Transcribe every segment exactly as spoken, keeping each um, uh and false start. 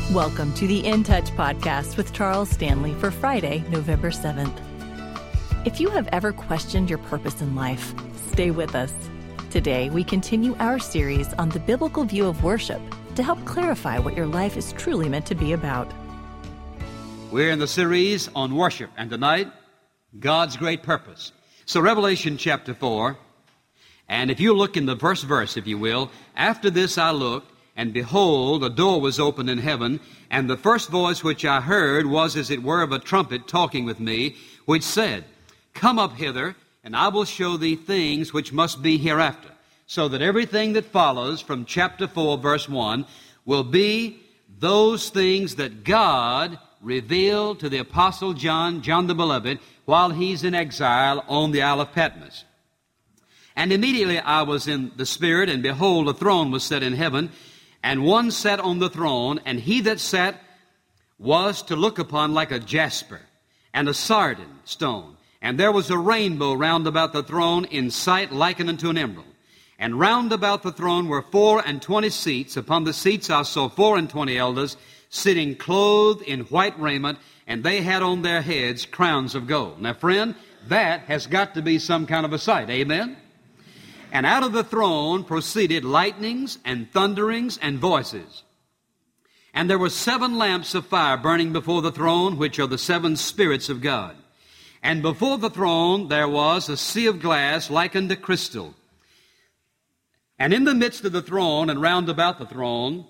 Welcome to the In Touch podcast with Charles Stanley for Friday, November seventh. If you have ever questioned your purpose in life, stay with us. Today, we continue our series on the biblical view of worship to help clarify what your life is truly meant to be about. We're in the series on worship, and tonight, God's great purpose. So Revelation chapter four, and if you look in the first verse, if you will, after this I looked, and behold, a door was opened in heaven, and the first voice which I heard was as it were of a trumpet talking with me, which said, Come up hither, and I will show thee things which must be hereafter. So that everything that follows from chapter four, verse one, will be those things that God revealed to the Apostle John, John the Beloved, while he's in exile on the Isle of Patmos. And immediately I was in the Spirit, and behold, a throne was set in heaven, and one sat on the throne, and he that sat was to look upon like a jasper and a sardine stone. And there was a rainbow round about the throne in sight likened unto an emerald. And round about the throne were four and twenty seats. Upon the seats I saw four and twenty elders sitting clothed in white raiment, and they had on their heads crowns of gold. Now, friend, that has got to be some kind of a sight. Amen? And out of the throne proceeded lightnings and thunderings and voices. And there were seven lamps of fire burning before the throne, which are the seven spirits of God. And before the throne there was a sea of glass like unto crystal. And in the midst of the throne and round about the throne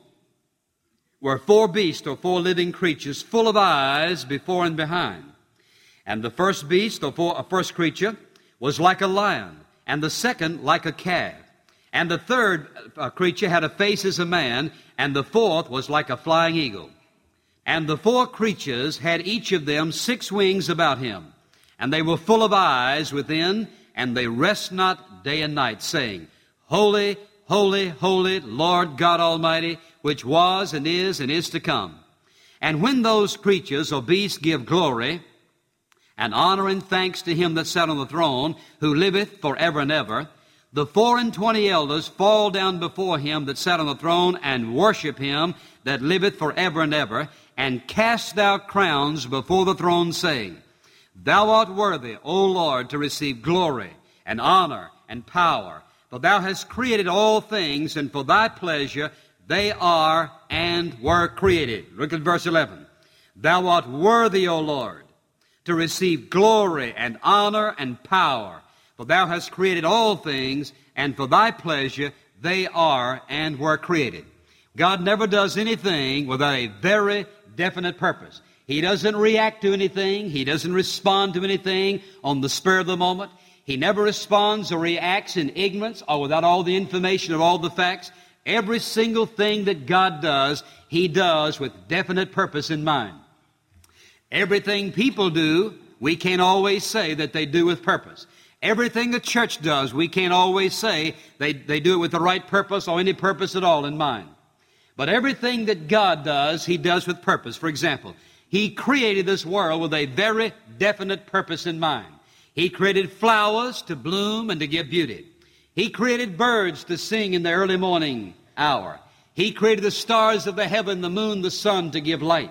were four beasts or four living creatures full of eyes before and behind. And the first beast or four, a first creature was like a lion, and the second like a calf. And the third uh, creature had a face as a man, and the fourth was like a flying eagle. And the four creatures had each of them six wings about him, and they were full of eyes within, and they rest not day and night, saying, Holy, holy, holy, Lord God Almighty, which was and is and is to come. And when those creatures or beasts give glory and honor and thanks to him that sat on the throne, who liveth forever and ever, the four and twenty elders fall down before him that sat on the throne, and worship him that liveth forever and ever, and cast thou crowns before the throne, saying, Thou art worthy, O Lord, to receive glory and honor and power, for thou hast created all things, and for thy pleasure they are and were created. Look at verse eleven. Thou art worthy, O Lord, to receive glory and honor and power, for thou hast created all things, and for thy pleasure they are and were created. God never does anything without a very definite purpose. He doesn't react to anything. He doesn't respond to anything on the spur of the moment. He never responds or reacts in ignorance or without all the information of all the facts. Every single thing that God does, He does with definite purpose in mind. Everything people do, we can't always say that they do with purpose. Everything the church does, we can't always say they, they do it with the right purpose or any purpose at all in mind. But everything that God does, He does with purpose. For example, He created this world with a very definite purpose in mind. He created flowers to bloom and to give beauty. He created birds to sing in the early morning hour. He created the stars of the heaven, the moon, the sun to give light.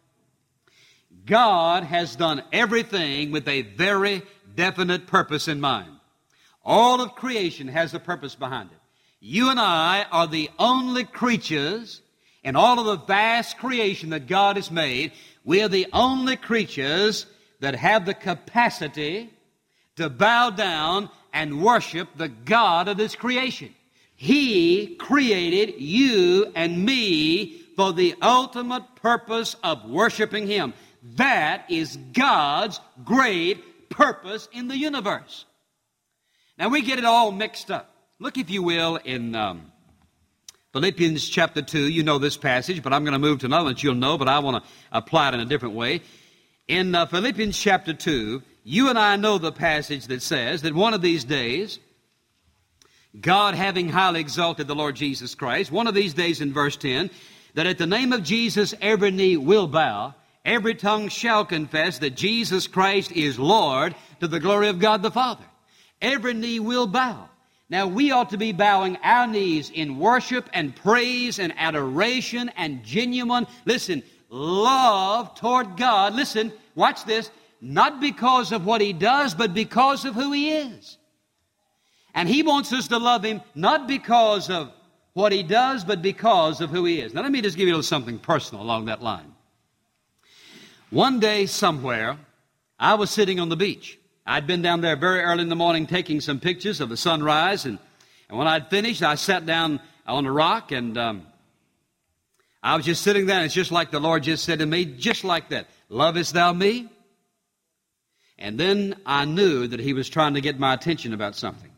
God has done everything with a very definite purpose in mind. All of creation has a purpose behind it. You and I are the only creatures in all of the vast creation that God has made. We are the only creatures that have the capacity to bow down and worship the God of this creation. He created you and me for the ultimate purpose of worshiping Him. That is God's great purpose in the universe. Now we get it all mixed up. Look, if you will, in um, Philippians chapter two. You know this passage, but I'm going to move to another one that you'll know, but I want to apply it in a different way. In uh, Philippians chapter two, you and I know the passage that says that one of these days, God having highly exalted the Lord Jesus Christ, one of these days in verse ten, that at the name of Jesus every knee will bow, every tongue shall confess that Jesus Christ is Lord, to the glory of God the Father. Every knee will bow. Now, we ought to be bowing our knees in worship and praise and adoration and genuine, listen, love toward God. Listen, watch this. Not because of what He does, but because of who He is. And He wants us to love Him not because of what He does, but because of who He is. Now, let me just give you a little something personal along that line. One day, somewhere, I was sitting on the beach. I'd been down there very early in the morning taking some pictures of the sunrise, and, and when I'd finished, I sat down on a rock, and um, I was just sitting there, and it's just like the Lord just said to me, just like that, "Lovest thou me?" And then I knew that He was trying to get my attention about something.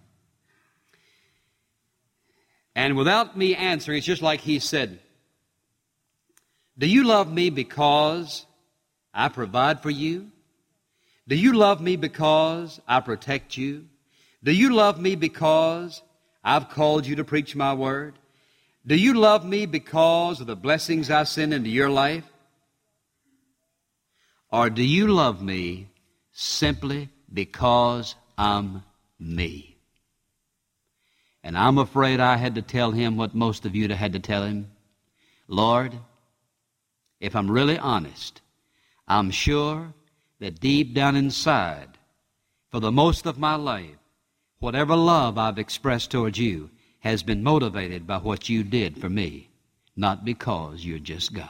And without me answering, it's just like He said, "Do you love me because I provide for you? Do you love me because I protect you? Do you love me because I've called you to preach my word? Do you love me because of the blessings I send into your life? Or do you love me simply because I'm me?" And I'm afraid I had to tell Him what most of you had to tell Him. Lord, if I'm really honest, I'm sure that deep down inside, for the most of my life, whatever love I've expressed towards you has been motivated by what you did for me, not because you're just God.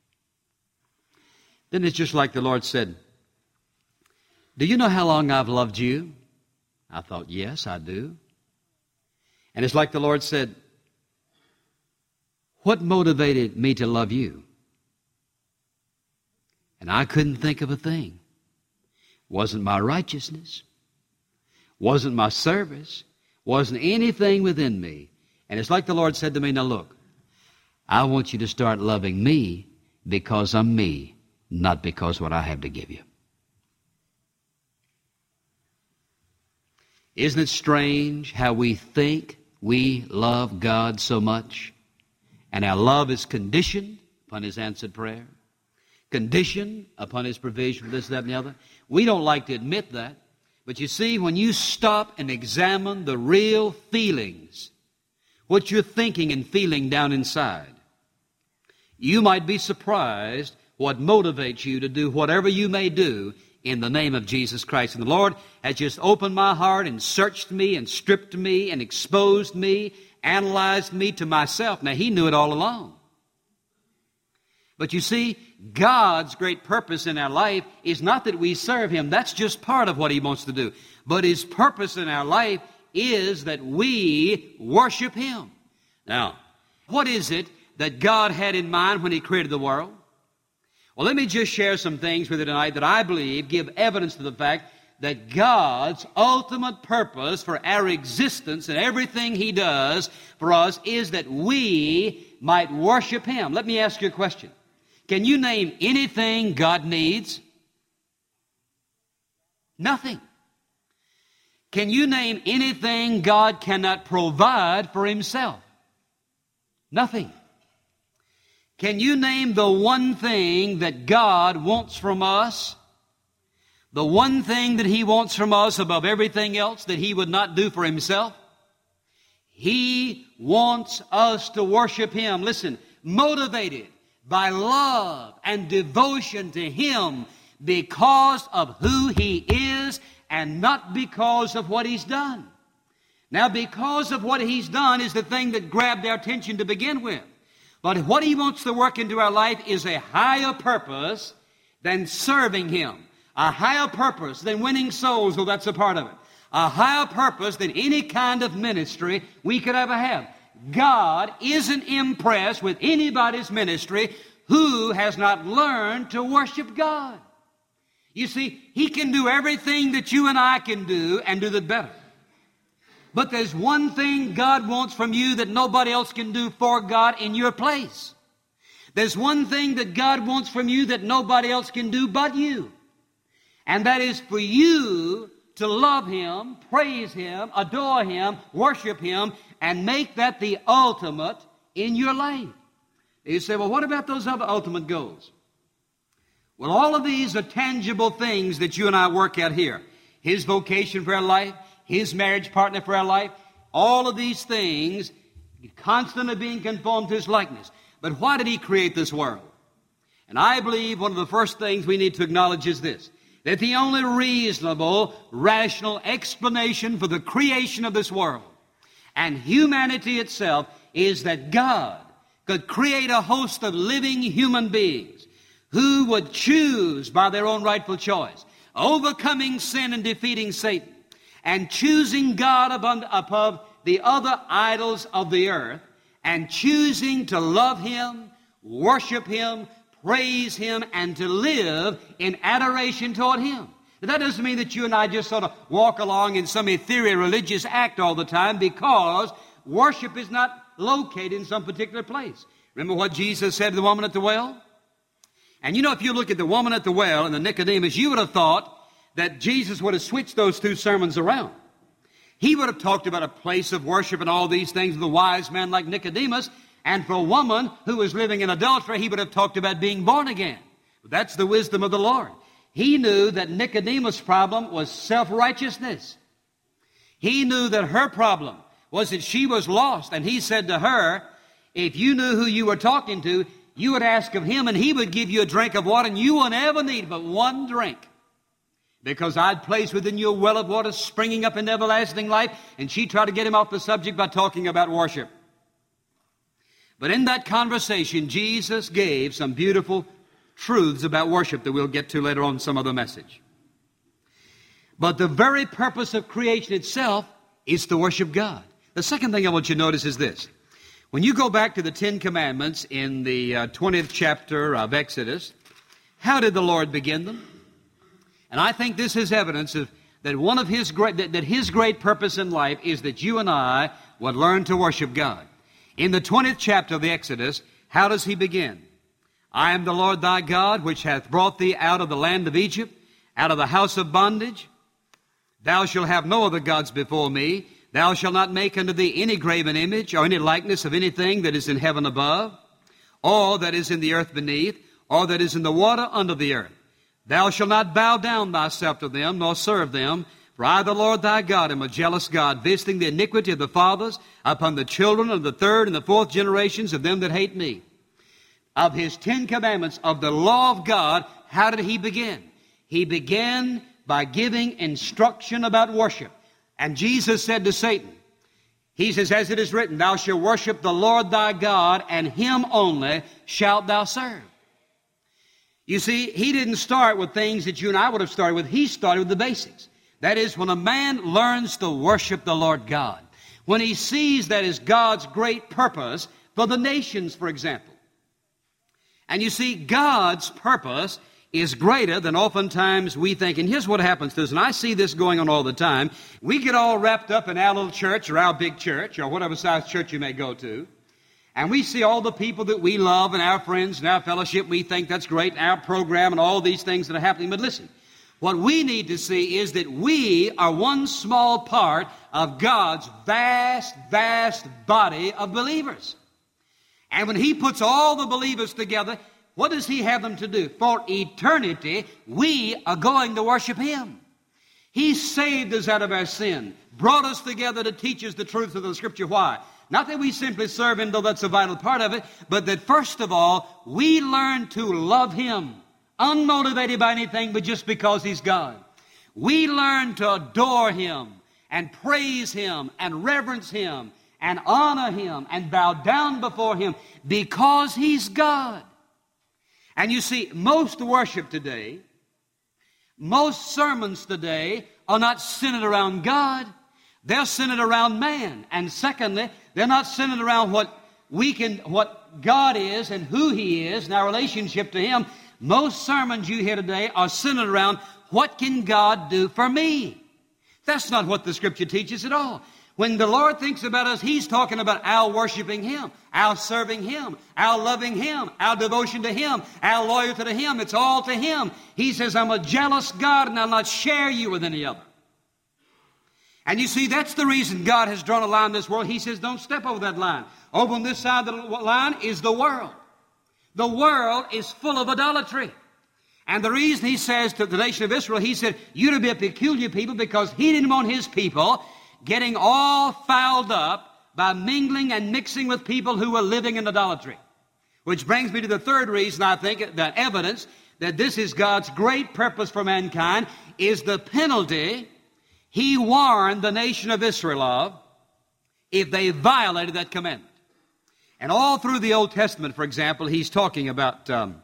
Then it's just like the Lord said, "Do you know how long I've loved you?" I thought, yes, I do. And it's like the Lord said, "What motivated me to love you?" And I couldn't think of a thing. Wasn't my righteousness, wasn't my service, wasn't anything within me. And it's like the Lord said to me, "Now look, I want you to start loving me because I'm me, not because of what I have to give you." Isn't it strange how we think we love God so much, and our love is conditioned upon His answered prayer, conditioned upon His provision for this, that, and the other? We don't like to admit that. But you see, when you stop and examine the real feelings, what you're thinking and feeling down inside, you might be surprised what motivates you to do whatever you may do in the name of Jesus Christ. And the Lord has just opened my heart and searched me and stripped me and exposed me, analyzed me to myself. Now, He knew it all along. But you see, God's great purpose in our life is not that we serve Him. That's just part of what He wants to do. But His purpose in our life is that we worship Him. Now, what is it that God had in mind when He created the world? Well, let me just share some things with you tonight that I believe give evidence to the fact that God's ultimate purpose for our existence and everything He does for us is that we might worship Him. Let me ask you a question. Can you name anything God needs? Nothing. Can you name anything God cannot provide for Himself? Nothing. Can you name the one thing that God wants from us? The one thing that He wants from us above everything else that He would not do for Himself? He wants us to worship Him. Listen, motivated by love and devotion to Him because of who He is and not because of what He's done. Now, because of what He's done is the thing that grabbed our attention to begin with. But what He wants to work into our life is a higher purpose than serving Him. A higher purpose than winning souls, though that's a part of it. A higher purpose than any kind of ministry we could ever have. God isn't impressed with anybody's ministry who has not learned to worship God. You see, He can do everything that you and I can do and do it better. But there's one thing God wants from you that nobody else can do for God in your place. There's one thing that God wants from you that nobody else can do but you. And that is for you to love Him, praise Him, adore Him, worship Him, and make that the ultimate in your life. You say, well, what about those other ultimate goals? Well, all of these are tangible things that you and I work out here. His vocation for our life, His marriage partner for our life, all of these things, constantly being conformed to His likeness. But why did He create this world? And I believe one of the first things we need to acknowledge is this, that the only reasonable, rational explanation for the creation of this world and humanity itself is that God could create a host of living human beings who would choose by their own rightful choice, overcoming sin and defeating Satan, and choosing God above, above the other idols of the earth, and choosing to love Him, worship Him, praise Him, and to live in adoration toward Him. Now, that doesn't mean that you and I just sort of walk along in some ethereal religious act all the time, because worship is not located in some particular place. Remember what Jesus said to the woman at the well? And you know, if you look at the woman at the well and the Nicodemus, you would have thought that Jesus would have switched those two sermons around. He would have talked about a place of worship and all these things with a wise man like Nicodemus, and for a woman who was living in adultery, He would have talked about being born again. But that's the wisdom of the Lord. He knew that Nicodemus' problem was self-righteousness. He knew that her problem was that she was lost, and He said to her, if you knew who you were talking to, you would ask of Him, and He would give you a drink of water, and you wouldn't ever need but one drink. Because I'd place within you a well of water springing up in everlasting life. And she tried to get Him off the subject by talking about worship. But in that conversation, Jesus gave some beautiful truths about worship that we'll get to later on in some other message. But the very purpose of creation itself is to worship God. The second thing I want you to notice is this. When you go back to the Ten Commandments in the uh, twentieth chapter of Exodus, how did the Lord begin them? And I think this is evidence of that one of his great that, that his great purpose in life is that you and I would learn to worship God. In the twentieth chapter of the Exodus, how does He begin? I am the Lord thy God, which hath brought thee out of the land of Egypt, out of the house of bondage. Thou shalt have no other gods before me. Thou shalt not make unto thee any graven image or any likeness of anything that is in heaven above, or that is in the earth beneath, or that is in the water under the earth. Thou shalt not bow down thyself to them, nor serve them. For I, the Lord thy God, am a jealous God, visiting the iniquity of the fathers upon the children of the third and the fourth generations of them that hate me. Of His Ten Commandments, of the law of God, how did He begin? He began by giving instruction about worship. And Jesus said to Satan, He says, as it is written, thou shalt worship the Lord thy God, and Him only shalt thou serve. You see, He didn't start with things that you and I would have started with. He started with the basics. That is, when a man learns to worship the Lord God, when he sees that is God's great purpose for the nations, for example. And you see, God's purpose is greater than oftentimes we think. And here's what happens to us, and I see this going on all the time. We get all wrapped up in our little church or our big church or whatever size church you may go to. And we see all the people that we love and our friends and our fellowship. We think that's great, and our program and all these things that are happening. But listen, what we need to see is that we are one small part of God's vast, vast body of believers. And when He puts all the believers together, what does He have them to do? For eternity, we are going to worship Him. He saved us out of our sin, brought us together to teach us the truth of the Scripture. Why? Not that we simply serve Him, though that's a vital part of it, but that first of all, we learn to love Him, unmotivated by anything, but just because He's God. We learn to adore Him and praise Him and reverence Him and honor Him and bow down before Him because He's God. And you see, most worship today, most sermons today are not centered around God. They're centered around man. And secondly, they're not centered around what we can, what God is and who He is and our relationship to Him. Most sermons you hear today are centered around what can God do for me? That's not what the Scripture teaches at all. When the Lord thinks about us, He's talking about our worshiping Him, our serving Him, our loving Him, our devotion to Him, our loyalty to Him. It's all to Him. He says, I'm a jealous God and I'll not share you with any other. And you see, that's the reason God has drawn a line in this world. He says, don't step over that line. Over on this side of the line is the world. The world is full of idolatry. And the reason He says to the nation of Israel, He said, you're to be a peculiar people, because He didn't want His people getting all fouled up by mingling and mixing with people who were living in idolatry. Which brings me to the third reason, I think, that evidence that this is God's great purpose for mankind is the penalty He warned the nation of Israel of if they violated that commandment. And all through the Old Testament, for example, He's talking about, um,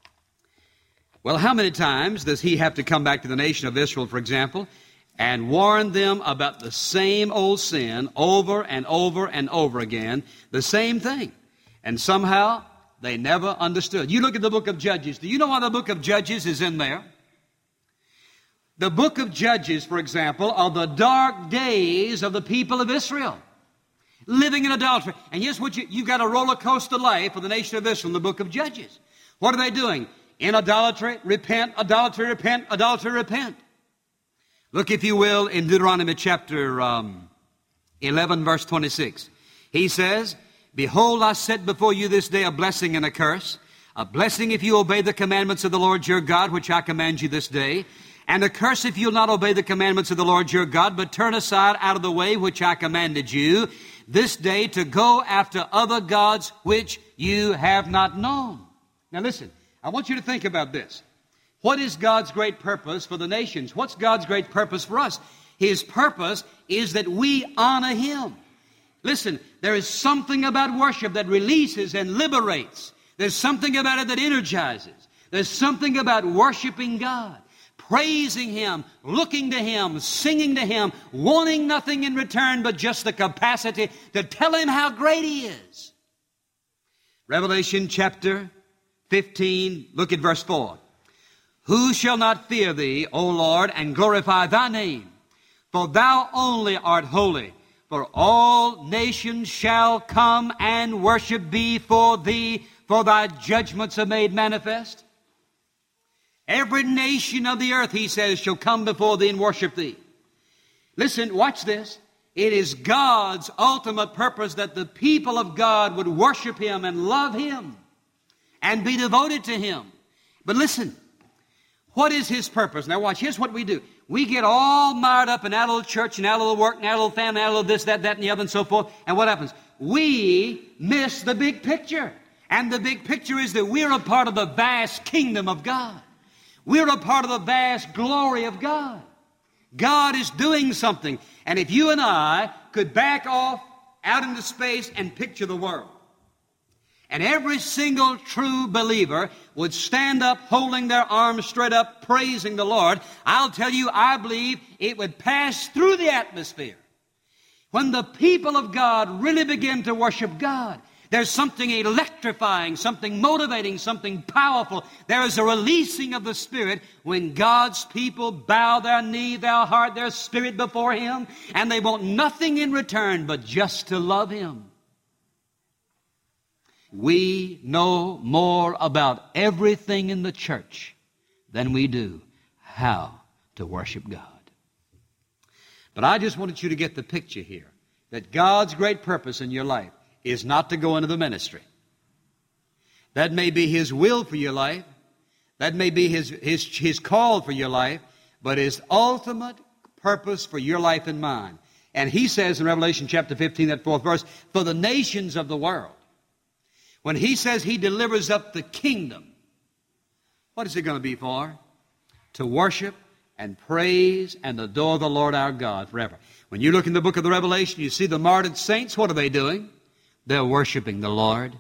well, how many times does He have to come back to the nation of Israel, for example, and warn them about the same old sin over and over and over again, the same thing. And somehow they never understood. You look at the book of Judges. Do you know why the book of Judges is in there? The book of Judges, for example, are the dark days of the people of Israel, living in adultery. And here's what you, you've got a roller coaster life for the nation of Israel in the book of Judges. What are they doing? In idolatry, repent, idolatry, repent, idolatry, repent. Look, if you will, in Deuteronomy chapter um, eleven, verse twenty-six. He says, Behold, I set before you this day a blessing and a curse. A blessing if you obey the commandments of the Lord your God, which I command you this day. And a curse if you'll not obey the commandments of the Lord your God, but turn aside out of the way which I commanded you this day to go after other gods which you have not known. Now listen, I want you to think about this. What is God's great purpose for the nations? What's God's great purpose for us? His purpose is that we honor Him. Listen, there is something about worship that releases and liberates. There's something about it that energizes. There's something about worshiping God, praising Him, looking to Him, singing to Him, wanting nothing in return but just the capacity to tell Him how great He is. Revelation chapter fifteen, look at verse four. Who shall not fear Thee, O Lord, and glorify Thy name? For Thou only art holy. For all nations shall come and worship before Thee, for Thy judgments are made manifest. Every nation of the earth, He says, shall come before Thee and worship Thee. Listen, watch this. It is God's ultimate purpose that the people of God would worship Him and love Him and be devoted to Him. But listen, what is His purpose? Now watch, here's what we do. We get all mired up in our little church and our little work and our little family, our little this, that, that, and the other, and so forth. And what happens? We miss the big picture. And the big picture is that we're a part of the vast kingdom of God. We're a part of the vast glory of God. God is doing something. And if you and I could back off out into space and picture the world, and every single true believer would stand up, holding their arms straight up, praising the Lord, I'll tell you, I believe it would pass through the atmosphere. When the people of God really begin to worship God, there's something electrifying, something motivating, something powerful. There is a releasing of the Spirit when God's people bow their knee, their heart, their spirit before Him, and they want nothing in return but just to love Him. We know more about everything in the church than we do how to worship God. But I just wanted you to get the picture here that God's great purpose in your life is not to go into the ministry. That may be His will for your life. That may be His, His, His call for your life. But His ultimate purpose for your life and mine. And He says in Revelation chapter fifteen, that fourth verse, for the nations of the world. When He says He delivers up the kingdom, what is it going to be for? To worship and praise and adore the Lord our God forever. When you look in the book of the Revelation, you see the martyred saints. What are they doing? They're worshiping the Lord.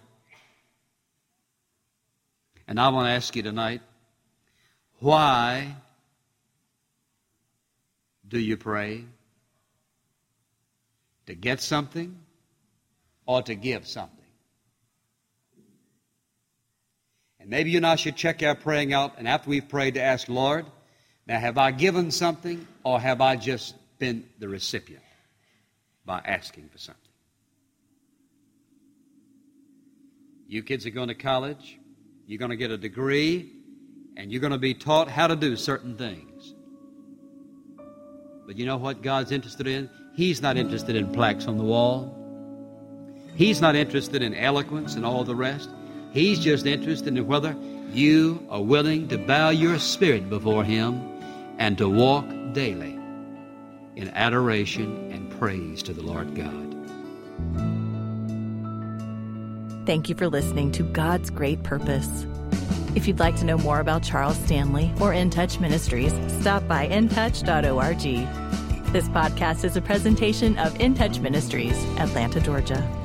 And I want to ask you tonight, why do you pray? To get something or to give something? And maybe you and I should check our praying out, and after we've prayed, to ask, Lord, now have I given something or have I just been the recipient by asking for something? You kids are going to college, you're going to get a degree, and you're going to be taught how to do certain things. But you know what God's interested in? He's not interested in plaques on the wall. He's not interested in eloquence and all the rest. He's just interested in whether you are willing to bow your spirit before Him and to walk daily in adoration and praise. praise to the Lord God. Thank you for listening to God's Great Purpose. If you'd like to know more about Charles Stanley or In Touch Ministries, stop by in touch dot org. This podcast is a presentation of In Touch Ministries, Atlanta, Georgia.